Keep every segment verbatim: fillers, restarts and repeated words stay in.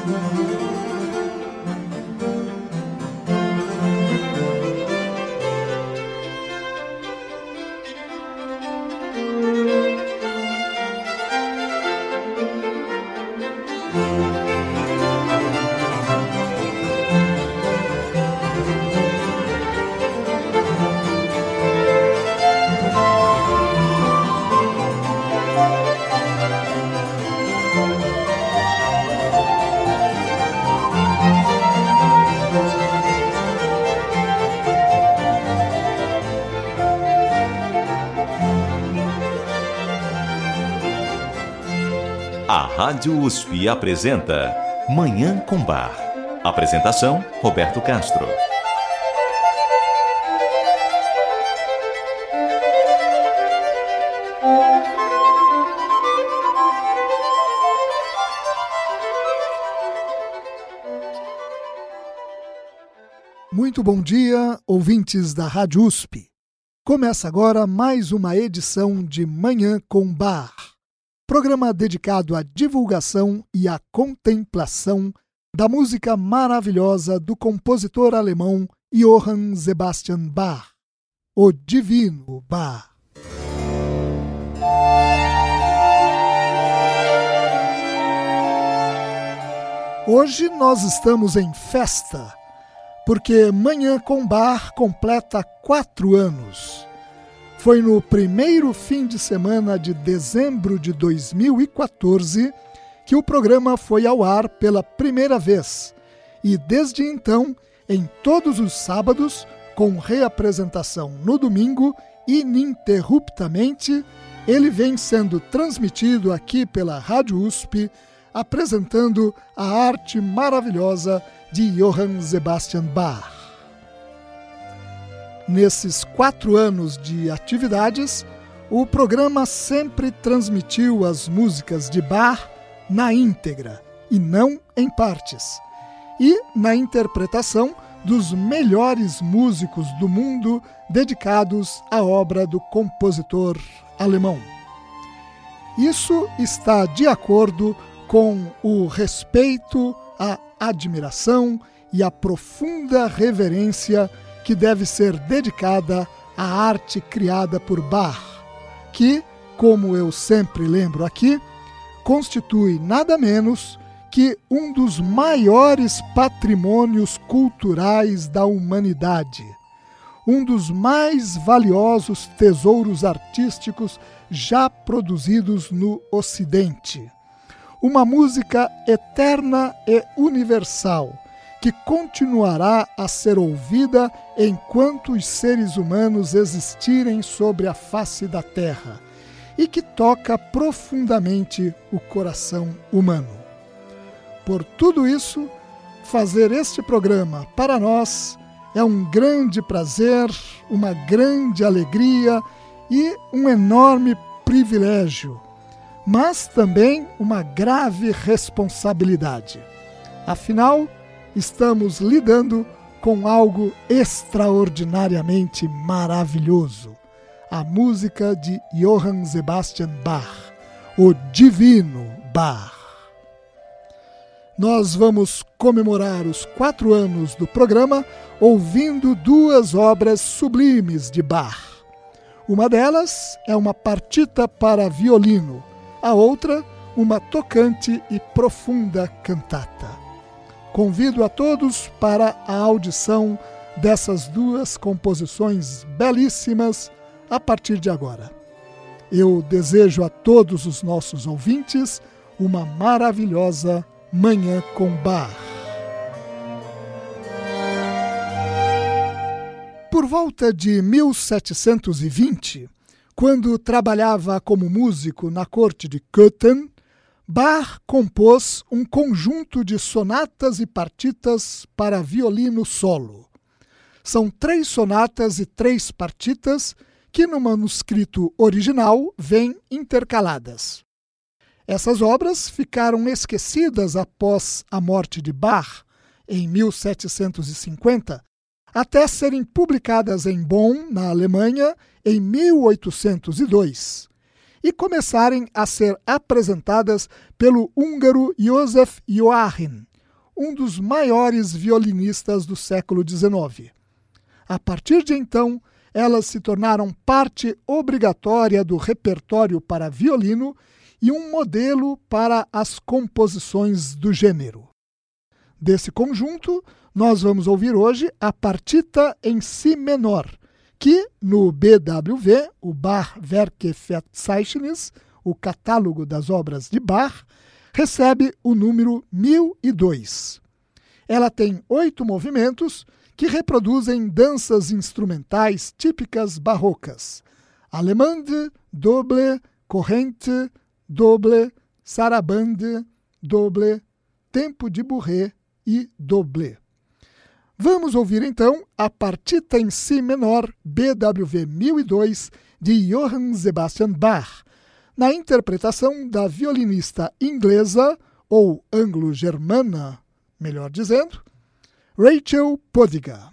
A Rádio U S P apresenta Manhã com Bar. Apresentação, Roberto Castro. Muito bom dia, ouvintes da Rádio U S P. Começa agora mais uma edição de Manhã com Bar, programa dedicado à divulgação e à contemplação da música maravilhosa do compositor alemão Johann Sebastian Bach, o Divino Bach. Hoje nós estamos em festa, porque Manhã com Bar completa quatro anos. Foi no primeiro fim de semana de dezembro de dois mil e quatorze que o programa foi ao ar pela primeira vez e, desde então, em todos os sábados, com reapresentação no domingo, ininterruptamente, ele vem sendo transmitido aqui pela Rádio U S P, apresentando a arte maravilhosa de Johann Sebastian Bach. Nesses quatro anos de atividades, o programa sempre transmitiu as músicas de Bach na íntegra e não em partes, e na interpretação dos melhores músicos do mundo dedicados à obra do compositor alemão. Isso está de acordo com o respeito, a admiração e a profunda reverência que deve ser dedicada à arte criada por Bach, que, como eu sempre lembro aqui, constitui nada menos que um dos maiores patrimônios culturais da humanidade, um dos mais valiosos tesouros artísticos já produzidos no Ocidente, uma música eterna e universal, que continuará a ser ouvida enquanto os seres humanos existirem sobre a face da Terra e que toca profundamente o coração humano. Por tudo isso, fazer este programa para nós é um grande prazer, uma grande alegria e um enorme privilégio, mas também uma grave responsabilidade. Afinal, estamos lidando com algo extraordinariamente maravilhoso, a música de Johann Sebastian Bach, o Divino Bach. Nós vamos comemorar os quatro anos do programa ouvindo duas obras sublimes de Bach. Uma delas é uma partita para violino, a outra, uma tocante e profunda cantata. Convido a todos para a audição dessas duas composições belíssimas a partir de agora. Eu desejo a todos os nossos ouvintes uma maravilhosa Manhã com Bach. Por volta de mil setecentos e vinte, quando trabalhava como músico na corte de Köthen, Bach compôs um conjunto de sonatas e partitas para violino solo. São três sonatas e três partitas que no manuscrito original vêm intercaladas. Essas obras ficaram esquecidas após a morte de Bach, em mil setecentos e cinquenta, até serem publicadas em Bonn, na Alemanha, em mil oitocentos e dois. E começarem a ser apresentadas pelo húngaro József Joachim, um dos maiores violinistas do século dezenove. A partir de então, elas se tornaram parte obrigatória do repertório para violino e um modelo para as composições do gênero. Desse conjunto, nós vamos ouvir hoje a partita em si menor, que no B W V, o Bach-Werkverzeichnis, o catálogo das obras de Bach, recebe o número mil e dois. Ela tem oito movimentos que reproduzem danças instrumentais típicas barrocas: allemande, doble, corrente, doble, sarabande, doble, tempo de bourrée e doble. Vamos ouvir então a partita em si menor B W V mil e dois de Johann Sebastian Bach, na interpretação da violinista inglesa, ou anglo-germana, melhor dizendo, Rachel Podiga.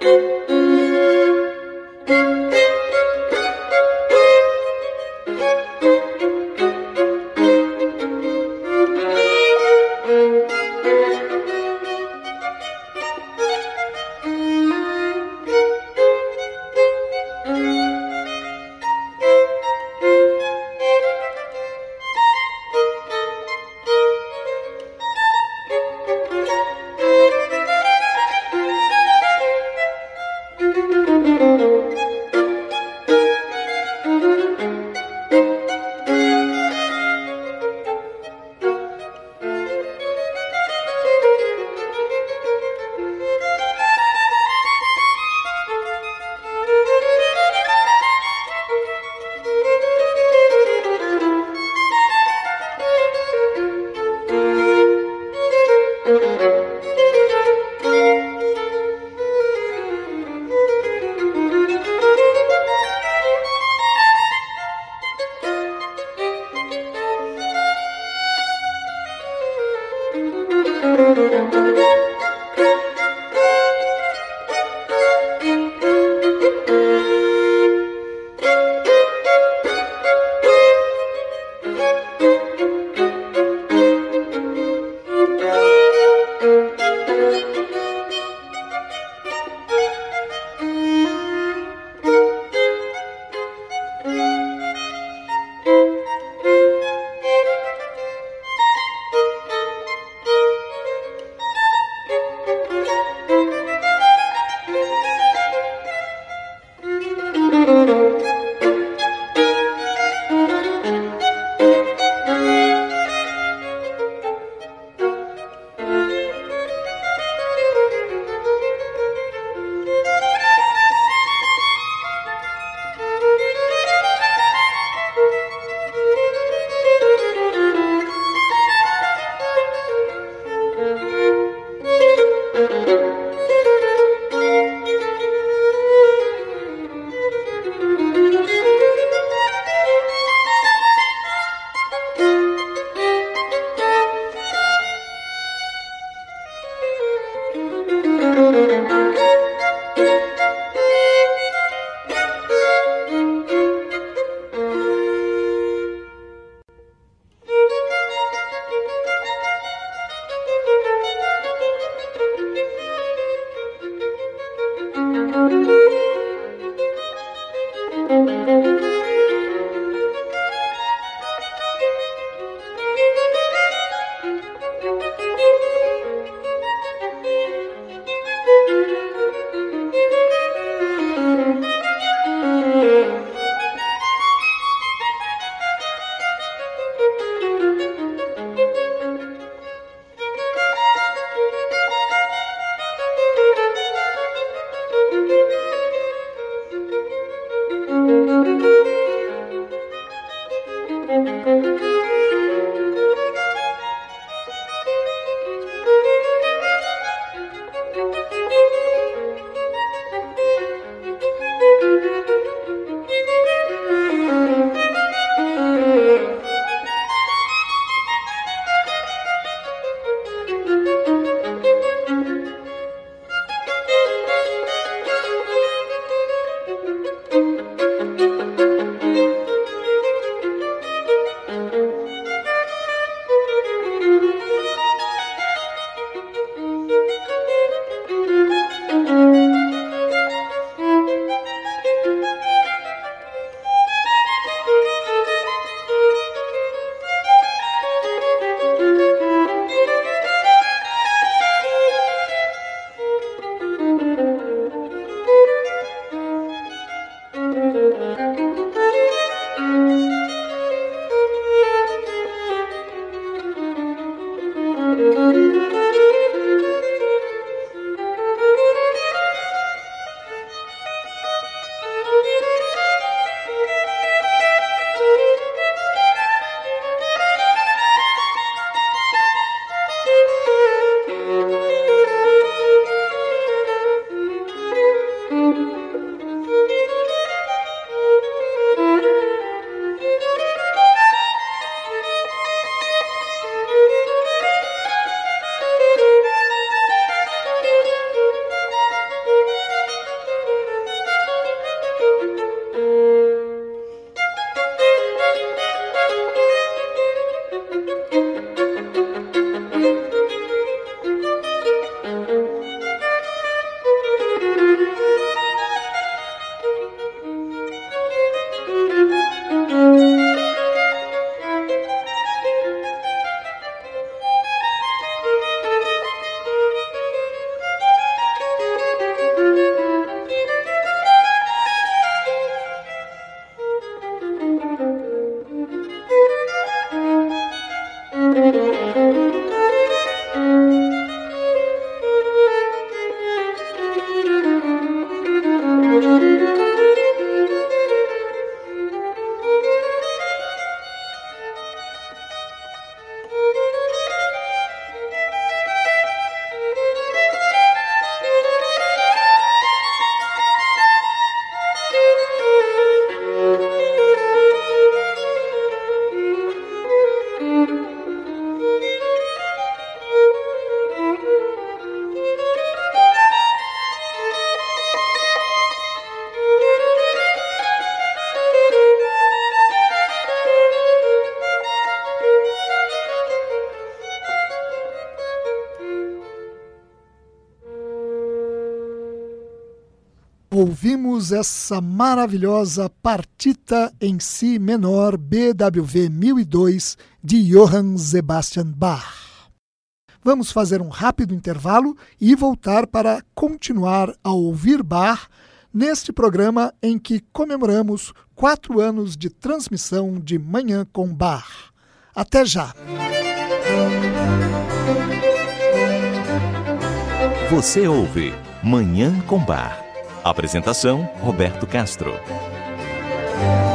Música ouvimos essa maravilhosa partita em si menor B W V mil e dois de Johann Sebastian Bach. Vamos fazer um rápido intervalo e voltar para continuar a ouvir Bach neste programa em que comemoramos quatro anos de transmissão de Manhã com Bach. Até já! Você ouve Manhã com Bach. Apresentação, Roberto Castro.